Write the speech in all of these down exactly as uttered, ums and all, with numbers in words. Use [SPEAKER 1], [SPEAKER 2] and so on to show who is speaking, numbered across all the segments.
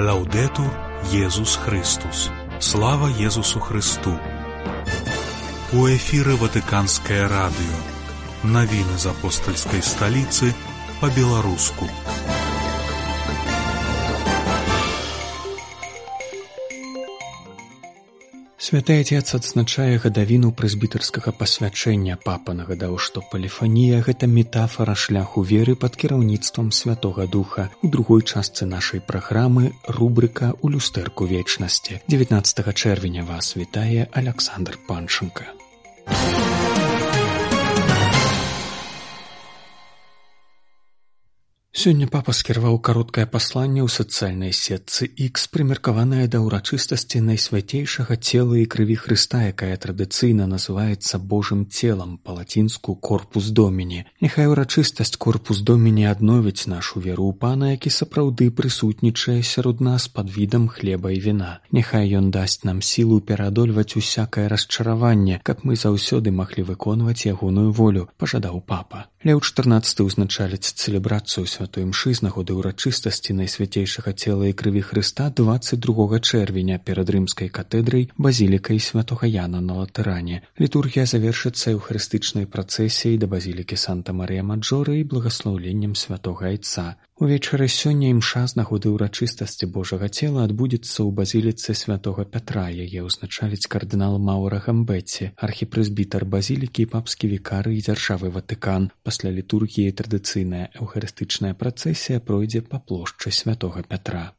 [SPEAKER 1] Лаўдэтур Езус Христус. Слава Езусу Христу. У эфіры Ватыканскае радыё. Навіны з апостальскай сталіцы па-беларуску. Святы Отец адзначае гадавіну прэзбітарскага пасвячэння. Папа нагадаў, што поліфанія – гэта метафара шляху веры пад кіраўніцтвам Святога Духа. У другой частцы нашай праграмы рубрыка «У люстэрку вечнасці». дзевятнаццатага чэрвеня вас вітае Аляксандр Панченка. Сёння папа скіраваў кароткае пасланне ў сацыяльнай сетцы X, прымеркаванае да ўрачыстасці найсвяцейшага цела і крыві Хрыста, якая традыцыйна называецца Божым целам, па-лацінску «Корпус Доміні». Няхай урачыстасць «Корпус Доміні» адновіць нашу веру ў Пана, які сапраўды прысутнічае сярод нас пад відам хлеба і віна. Няхай ён дасць нам сілу пераадольваць усякае расчараванне, каб мы заўсёды маглі выконваць ягоную волю, пажадаў папа. Леў чатырнаццаты ўзначаліць цэлебрацыю святой мшы з нагоды ўрачыстасці найсвяцейшага цела і крыві Хрыста дваццаць другога чэрвеня перад рымскай катедрай базілікай святога Яна на Латэране. Літургія завершыцца эўхарыстычнай працэсіяй да базілікі Санта-Марыя-Маджоры і благаслаўленнем святога Айца. Увечары сёння імша з нагоды ўрачыстасці Божага цела адбудзецца ў базіліцы святога Пятра. Яе ўзначаліць кардынал Маўра Гамбетці, архіпрэзбітар базілікі і папскі вікарый дзяржавы Ватыкан. Пасля літургіі традыцыйная эўхарыстычная працэсія пройдзе па плошчы святога Пятра.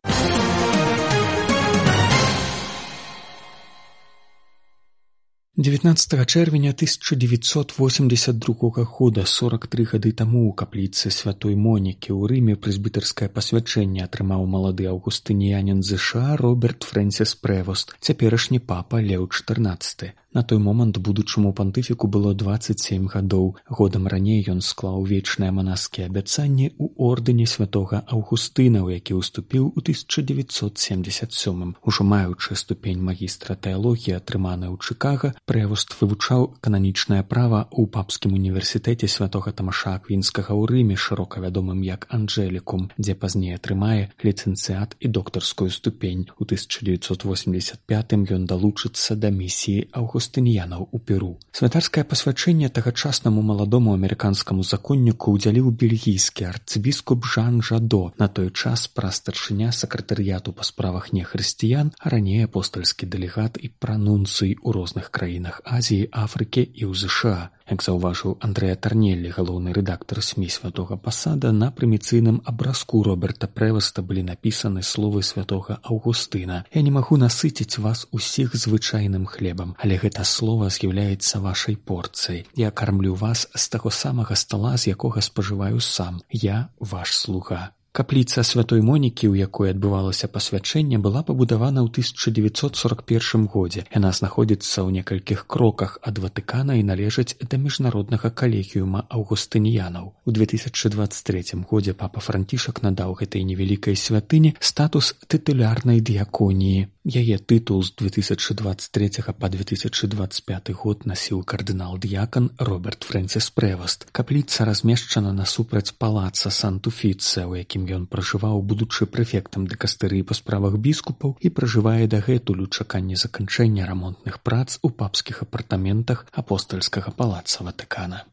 [SPEAKER 1] дзевятнаццатага чэрвеня тысяча дзевяцьсот восемьдесят другога года, сорок тры гады таму, у капліцы святой Монікі ў Рыме прэзбітарскае пасвячэнне атрымаў малады аўгустыніянін ЗША Роберт Фрэнсіс Прэвост, цяперашні папа Леў чатырнаццаты. На той момант будучаму пантыфіку было дваццаць сем гадоў. Годам раней ён склаў вечныя манаскія абяцанні ў ордэне святога Аўгустына, у які ўступіў у тысяча дзевяцьсот семьдесят сёмым. Ужо маючы ступень магістра тэалогіі, атрыманая ў Чыкага, Прэвост вывучаў кананічнае права ў папскім універсітэце святога Тамаша Аквінскага ў Рыме, шырока вядомым як Анджэлікум, дзе пазней атрымае ліцэнцыят і доктарскую ступень. У тысяча дзевяцьсот восемьдесят пятым ён далучыцца да місіі аўгустыніянаў у Перу. Святарскае пасвячэнне тагачаснаму маладому амерыканскаму законніку ўдзяліў бельгійскі арцыбіскуп Жан Жадо, на той час прастаршыня сакратарыяту па справах нехрысціян, а раней апостальскі дэлегат і пранунцый у розных краінах Азіі, Афрыкі і ў ЗША. Як заўважыў Андрэа Тарнеллі, галоўны рэдактар СМІ святога пасада, на прыміцыйным абразку Роберта Прэвоста былі напісаны словы святога Аўгустына: «Я не магу насыціць вас усіх звычайным хлебам, але гэта слова з'яўляецца вашай порцыяй. Я кармлю вас з таго самага стала, з якога спажываю сам. Я ваш слуга». Капліца святой Монікі, у якой адбывалася пасвячэнне, была пабудавана ў тысяча дзевяцьсот сорок першым годзе. Яна знаходзіцца ў некалькіх кроках ад Ватыкана і належыць да міжнароднага калегіума аўгустыніянаў. У две тысячы дваццаць трэцім годзе папа Францішак надаў гэтай невялікай святыні статус тытулярнай дыяконіі. Яе тытул з две тысячы дваццаць трэцяга па две тысячы дваццаць пяты год насіў кардынал-дыякан Роберт Фрэнсіс Прэвост. Капліца размешчана насупраць палаца Санту-Фіце, у якім ён пражываў, будучы прэфектам дыкастэрыі па справах біскупаў, і пражывае дагэтуль у чаканні заканчэння рамонтных прац у папскіх апартаментах апостальскага палаца Ватыкана.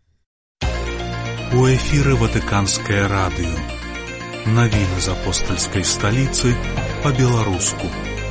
[SPEAKER 1] У эфіры Ватыканскае радыё. Навіны з апостальскай сталіцы па-беларуску.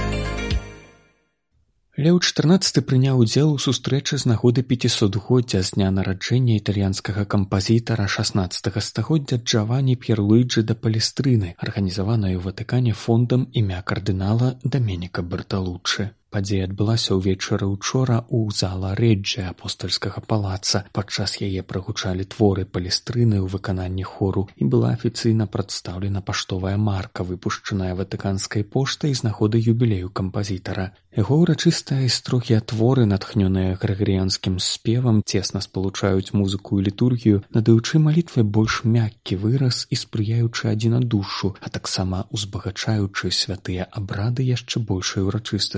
[SPEAKER 1] Леў чатырнаццаты прыняў удзел у сустрэчы з нагоды пяцісотгоддзя з дня нараджэння італьянскага кампазітара шаснаццатага стагоддзя Джавані П'ерлуіджы да Палестрыны, арганізаванай у Ватыкане фондам імя кардынала Даменіка Барталуччы. Падзея адбылася ўвечары учора ў зала Рэджы апостальскага палаца. Падчас яе прагучалі творы Палестрыны ў выкананні хору і была афіцыйна прадстаўлена паштовая марка, выпушчаная ватыканскай поштай з нагоды юбілею кампазітара. Яго ўрачыстыя і строгія творы, натхнёныя грыгарыянскім спевам, цесна спалучаюць музыку і літургію, надаючы малітве больш мяккі выраз і спрыяючы адзінадушшу, а таксама узбагачаючы святыя абрады яшчэ большай урачыстасцю пад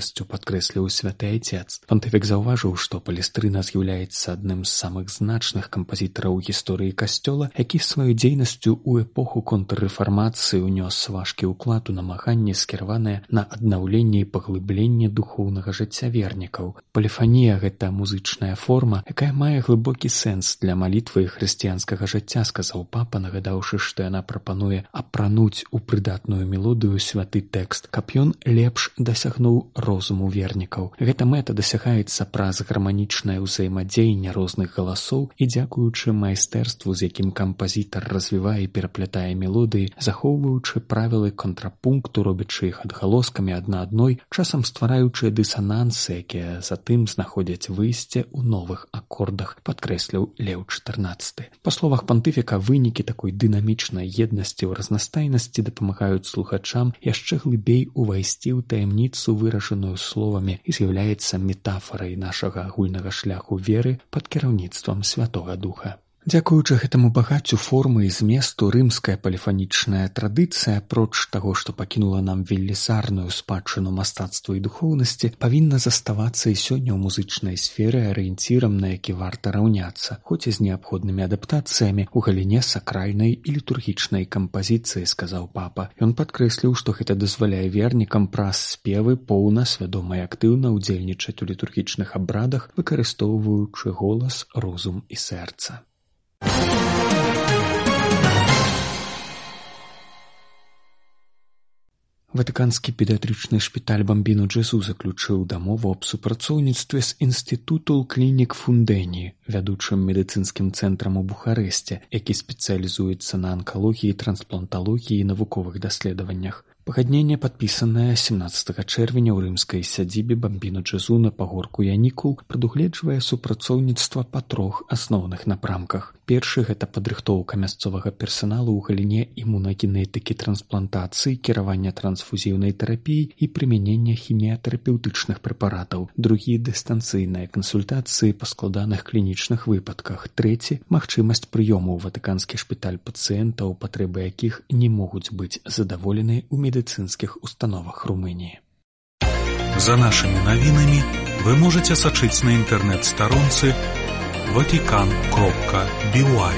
[SPEAKER 1] падкрэсліў святы айцец. Пантыфік заўважыў, што Палестрына з'яўляецца адным з самых значных кампазітараў гісторыі касцёла, які сваёй дзейнасцю ў эпоху контррэфармацыі ўнёс важкі ўклад у намаганні, скіраванае на аднаўленне і паглыбленне духоўнага жыцця вернікаў. Поліфанія — гэта музычная форма, якая мае глыбокі сэнс для малітвы і хрысціянскага жыцця, сказаў папа, нагадаўшы, што яна прапануе апрануць у прыдатную мелодыю святы тэкст, каб ён лепш дасягнуў розуму вернікаў. Гэта мэта дасягаецца праз гарманічнае ўзаемадзеянне розных галасоў і дзякуючы майстэрству, з якім кампазітар развівае і пераплятае мелодыі, захоўваючы правілы контрапункту, робячы іх адгалоскамі адна адной, часам ствараючы дысанансы, якія затым знаходзяць выйсце ў новых акордах, падкрэсліў Леў чатырнаццаты. Па словах пантыфіка, вынікі такой дынамічнай еднасці ў разнастайнасці дапамагаюць слухачам яшчэ глыбей увайсці ў таямніцу, выражаную словамі, і з'яўляецца метафарай нашага агульнага шляху веры пад кіраўніцтвам Святога Духа. Дзякуючы гэтаму багаццю формы і зместу, рымская поліфанічная традыцыя, апроч таго, што пакінула нам велізарную спадчыну мастацтва і духоўнасці, павінна заставацца і сёння ў музычнай сферы арыенцірам, на які варта раўняцца, хоць і з неабходнымі адаптацыямі ў галіне сакральнай і літургічнай кампазіцыі, сказаў папа. Ён падкрэсліў, што гэта дазваляе вернікам праз спевы поўна, свядома і актыўна ўдзельнічаць у літургічных абрадах, выкарыстоўваючы голас, розум і сэрца. Ватыканскі педыятрычны шпіталь Бамбіно Джесу заключыў дамову аб супрацоўніцтве з інстытуту клінік Фундэні, вядучым медыцынскім цэнтрам у Бухарэсце, які спецыялізуецца на анкалогіі, транспланталогіі і навуковых даследаваннях. Пагадненне падпісанае сямнаццатага чэрвеня ў рымскай сядзібе Бамбіно Джесу на пагорку Янікул прадугледжвае супрацоўніцтва па трох асноўных напрамках. Першы — гэта падрыхтоўка мясцовага персаналу ў галіне імунагенетыкі, трансплантацыі, кіравання трансфузіўнай тэрапіяй і прымянення хіміятэрапеўтычных прэпаратаў. Другі — дыстанцыйныя кансультацыі па складаных клінічных выпадках. Трэці — магчымасць прыёму ў ватыканскі шпіталь пацыентаў, патрэбы якіх не могуць быць задаволены ў медыцынскіх установах Румыніі.
[SPEAKER 2] За нашими навінамі вы можете сачыць на інтэрнэт-старонцы ватикан кропка би уай.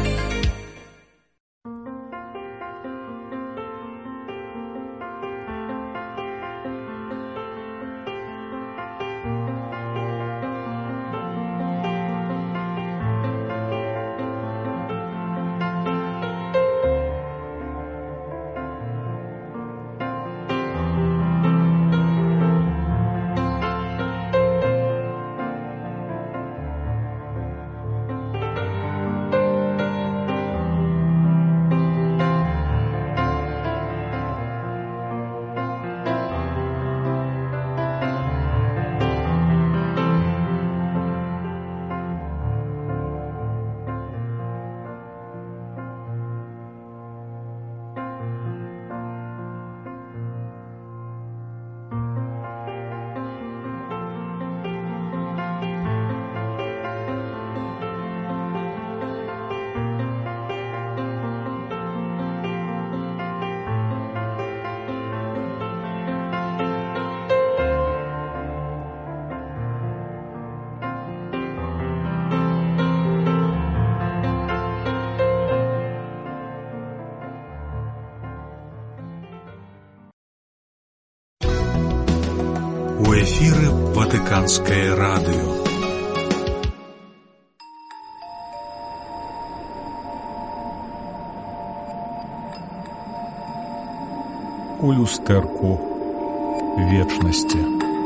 [SPEAKER 2] У эфіры Ватыканскае радыё. У люстэрку вечнасці.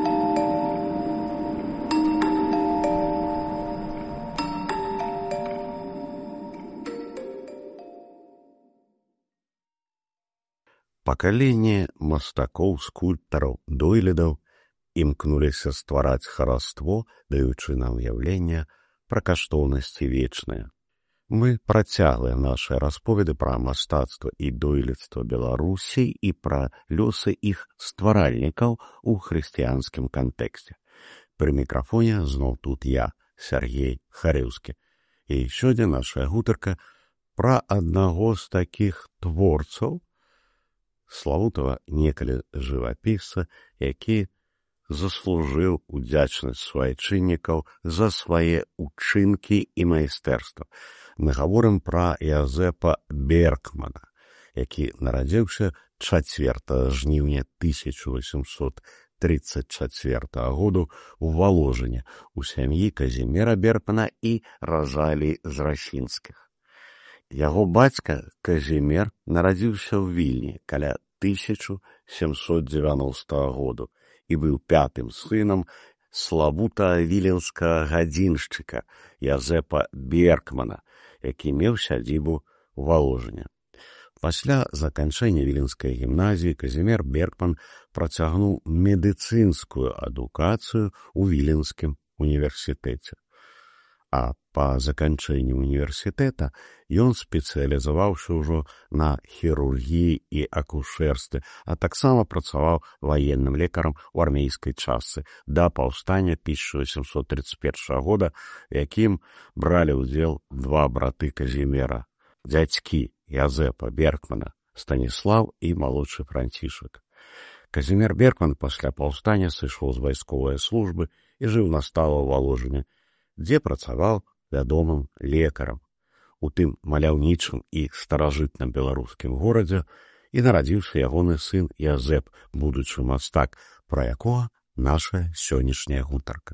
[SPEAKER 3] Пакаленне мастакоў, скульптараў, дойлідаў імкнуліся ствараць хараство, даючы нам уяўленне пра каштоўнасці вечныя. Мы працяглыя нашыя расповеды пра мастацтва і дойлідства Беларусі і пра лёсы іх стваральнікаў у хрысціянскім кантэксце. Пры мікрафоне зноў тут я, Сергей Харэўскі. І сёння наша гутарка пра аднаго з такіх творцаў, славутага некалі жывапісца, які заслужыў удзячнасць суайчыннікаў за свае ўчынкі і майстэрства. Мы гаворым пра Язэпа Беркмана, які нарадзіўся чацвёртага жніўня тысяча восемьсот тридцать чацвёртага году ў Валожыне у сям'і Казіміра Беркмана і Ражалі з Расінскіх. Яго бацька Казімір нарадзіўся ў Вільні каля тысяча сямсот дзевяностага году і быў пятым сынам славутага віленскага гадзіншчыка Язэпа Беркмана, які меў сядзібу ў Валожыне. Пасля заканчэння віленскай гімназіі Казімір Беркман працягнуў медыцынскую адукацыю ў Віленскім універсітэце. А па заканчэнні універсітэта ён спецыялізаваўся ўжо на хірургіі і акушэрстве, а таксама працаваў ваенным лекарам у армейскай частцы да паўстання тысяча восемьсот тридцать первага года, у якім бралі ўдзел два браты Казіміра, дзядзькі Язэпа Беркмана, Станіслаў і малодшы Францішак. Казімір Беркман пасля паўстання сышоў з вайсковай службы і жыў на стала ў Валожыне, дзе працаваў вядомым лекарам у тым маляўнічым і старажытным беларускім горадзе, і нарадзіўся ягоны сын Язэп, будучы мастак, пра якога наша сённяшняя гутарка.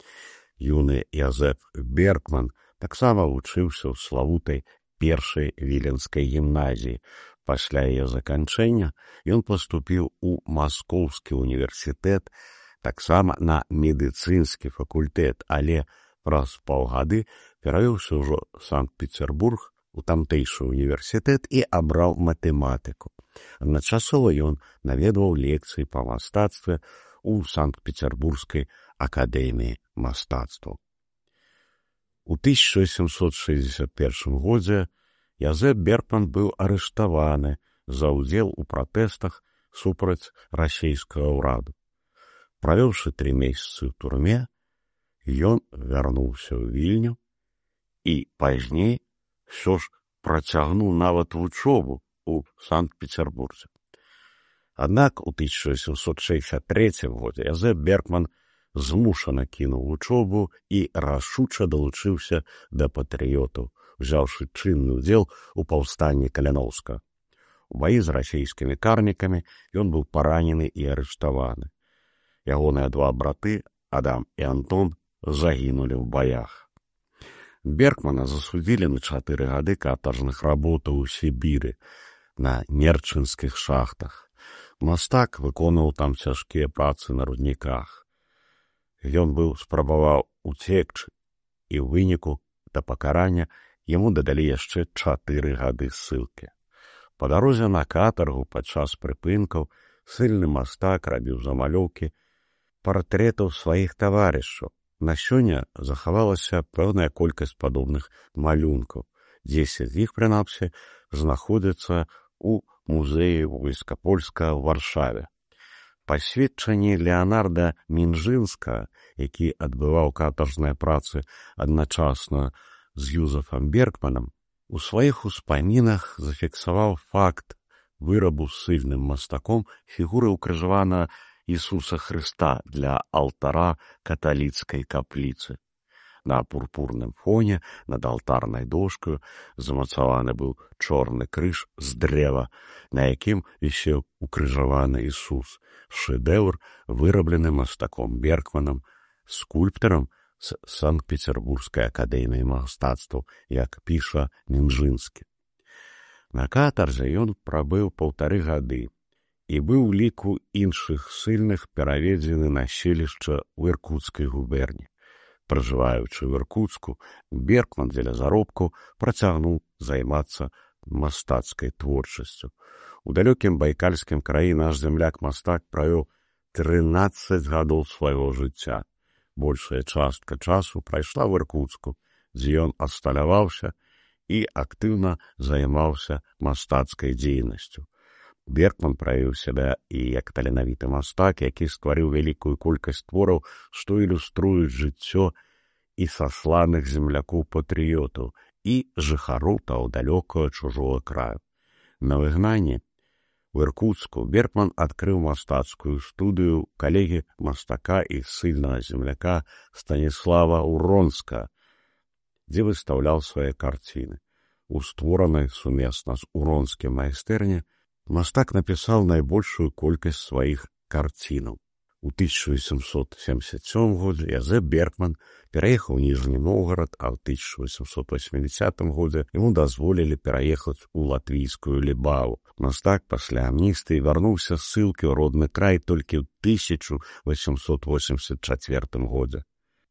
[SPEAKER 3] Юны Язэп Беркман таксама вучыўся ў славутай першай віленскай гімназіі. Пасля яе заканчэння ён паступіў у Маскоўскі універсітэт, таксама на медыцынскі факультэт, але праз паўгады перавёўся ўжо Санкт-Петербург у тамтэйшы універсітэт і абраў матэматыку. Адначасова ён наведваў лекцыі па мастацтве ў Санкт-Петербургскай акадэміі мастацтваў. У тысяча сямсот шэсцьдзесят першым годзе Язэп Беркман быў арыштаваны за ўдзел у пратэстах супраць расейскага ўраду. Правёўшы тры месяцы ў турме, ён вярнуўся ў Вільню і пазней ўсё ж працягнуў нават вучобу ў Санкт-Петербурзе. Аднак у тысяча сямсот шэсцьдзесят трэцім годзе Язэп Беркман змушана кінуў вучобу і рашуча далучыўся да патрыётаў, узяўшы чынны ўдзел у паўстанні Каляноўска. У баі з расейскімі карнікамі ён быў паранены і арыштаваны. Ягоныя два браты, Адам і Антон, загінулі ў баях. Беркмана засудзілі на чатыры гады катаржных работаў у Сібіры, на нерчынскіх шахтах. Мастак выконваў там цяжкія працы на рудніках. Ён быў спрабаваў уцекчы, і ў выніку да пакарання яму дадалі яшчэ чатыры гады ссылкі. Па дарозе на катаргу падчас прыпынкаў сыльны мастак рабіў замалёўкі партрэтаў сваіх таварышаў. На сёння захавалася пэўная колькасць падобных малюнкаў. дзесяць з іх, прынамсі, знаходзяцца ў музеі войска польскага ў Варшаве. Па сведчанні Леанарда Мінжынскага, які адбываў катаржныя працы адначасна з Юзефам Беркманам, у сваіх успамінах зафіксаваў факт вырабу сыльным мастаком фігуры ўкрыжаванага Ісуса Хрыста для алтара каталіцкай капліцы. На пурпурным фоне над алтарнай дошкаю замацаваны быў чорны крыж з дрэва, на якім вісеў укрыжаваны Ісус, шэдэўр, выраблены мастаком Беркманам, скульптарам з Санкт-Петербургскай акадэміі мастацтваў, як піша Мінжынскі. На катарзе ён прабыў паўтары гады і быў у ліку іншых сыльных пераведзены на селішча ў Іркуцкай губерні. Пражываючы ў Іркуцку, Беркман дзеля заробку працягнуў займацца мастацкай творчасцю. У далёкім байкальскім краі наш земляк-мастак правёў трынаццаць гадоў свайго жыцця. Большая частка часу прайшла ў Іркуцку, дзе ён асталяваўся і актыўна займаўся мастацкай дзейнасцю. Беркман праявіў сябе і як таленавіты мастак, які стварыў вялікую колькасць твораў, што ілюструюць жыццё і сасланых землякоў-патрыётаў, і жыхароў таго далёкага чужога краю. На выгнанні У Іркуцку Бергман адкрыў мастацкую студыю калегі мастака і ссыльнага земляка Станіслава Уронска, дзе выстаўляў свае карціны. У створанай сумесна з Уронскім майстэрні мастак напісаў найбольшую колькасць сваіх карцінаў. У тысяча восемьсот семьдесят сёмым годзе Язэп Бергман пераехаў у Ніжні Новгарад, а ў тысяча восемьсот восьмідзясятым годзе яму дазволілі пераехаць у латвійскую Лібаву. Мастак пасля амністыі вярнуўся з ссылкі ў родны край толькі ў тысяча восемьсот восемьдесят чацвёртым годзе.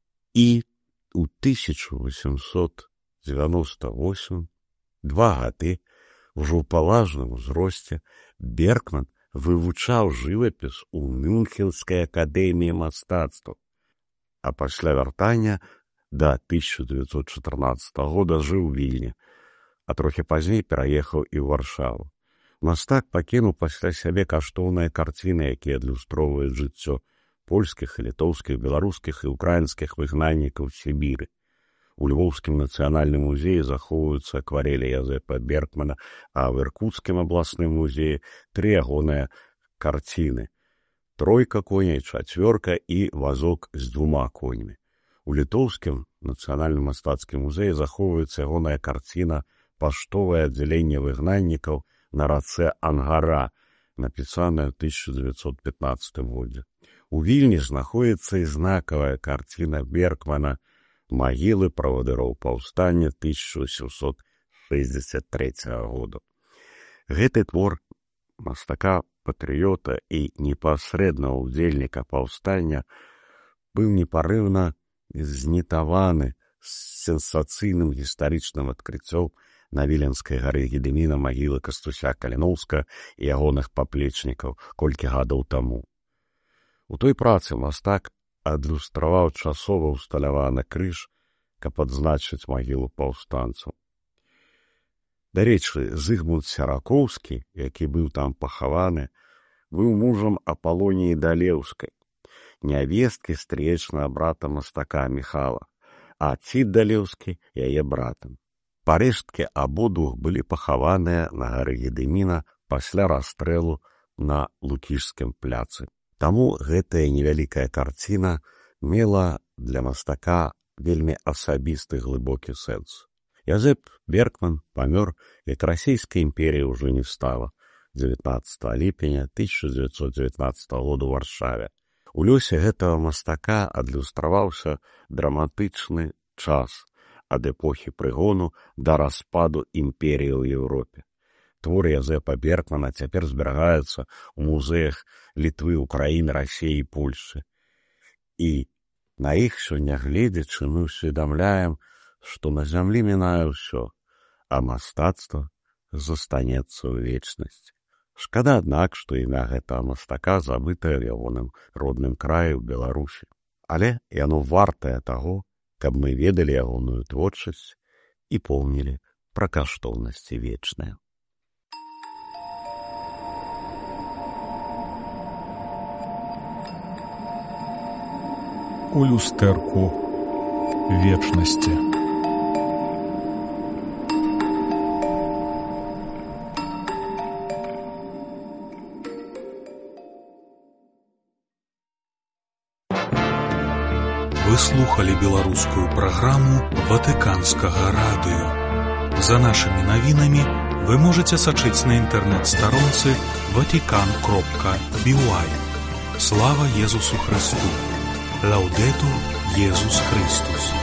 [SPEAKER 3] І ў тысяча восемьсот дзевяноста восьмым, два гады, ужо ў паважным узросце, Бергман вывучаў жывапіс у Мюнхенскай акадэміі мастацтваў, а пасля вяртання да тысяча дзевяцьсот чатырнаццатага года жыў у Вільні, а трохі пазней пераехаў і ў Варшаву. Мастак пакінуў пасля сябе каштоўныя карціны, якія адлюстроўваюць жыццё польскіх і літоўскіх, беларускіх і ўкраінскіх выгнаннікаў Сібіры. У Львоўскім нацыянальным музеі захоўваюцца акварелі Язэпа Бергмана, а ў Іркуцкім абласным музеі тры ягоныя карціны: тройка коней, чацвёрка і вазок з двума коньмі. У Літоўскім нацыянальным мастацкім музеі захоўваецца ягоная карціна «Паштовае аддзяленне выгнаннікаў на рацэ Ангара», напісаная ў тысяча дзевяцьсот пятнаццатым годзе. У Вільні знаходзіцца і знакавая карціна Бергмана «Магілы правадыроў паўстання» тысяча сямьсот шэсцьдзесят трэцяга года. Гэты твор мастака-патрыёта і непасрэднага ўдзельніка паўстання быў непарыўна знітаваны з сенсацыйным гістарычным адкрыццём на Віленскай гары Гедыміна магілы Кастуся Каліноўскага і ягоных паплечнікаў колькі гадоў таму. У той працы мастак адлюстраваў часова ўсталяваны крыж, каб адзначыць магілу паўстанцаў. Дарэчы, Зыгмунд Сяракоўскі, які быў там пахаваны, быў мужам Апалоніі Далеўскай, нявесткі стречнага брата мастака Міхала, а Цід Далеўскі яе братам. Парэшткі абодвух былі пахаваныя на гары Гедыміна пасля расстрэлу на Лукішскім пляцы. Таму гэтая невялікая карціна мела для мастака вельмі асабісты глыбокі сэнс. Язэп Бергман памёр, як расійскай імперіі ўжо не стала, дзевятнаццатага ліпеня тысяча дзевяцьсот дзевятнаццатага года ў Варшаве. У лёсе гэтага мастака адлюстраваўся драматычны час ад эпохі прыгону да распаду імперіі ў Еўропе. Творы Язэпа Бергмана цяпер зберагаецца ў музеях Літвы, Украіны, Расіі і Польшчы. І на іх сёння гледзячы мы ўсведамляем, што на зямлі мінае ўсё, а мастацтва застанецца ў вечнасці. Шкада, аднак, што імя гэтага мастака забытае ў ягоным родным краі ў Беларусі. Але яно вартае таго, каб мы ведалі ягоную творчасць і помнілі пра каштоўнасці вечныя.
[SPEAKER 2] У люстэрку вечнасці. Вы слухали беларускую праграму Ватыканскага радыё. За нашымі навінамі вы можаце сачыць на інтэрнэт-старонцы ватикан кропка би уай. Слава Езусу Христу! Лаудетур Иисус Христос.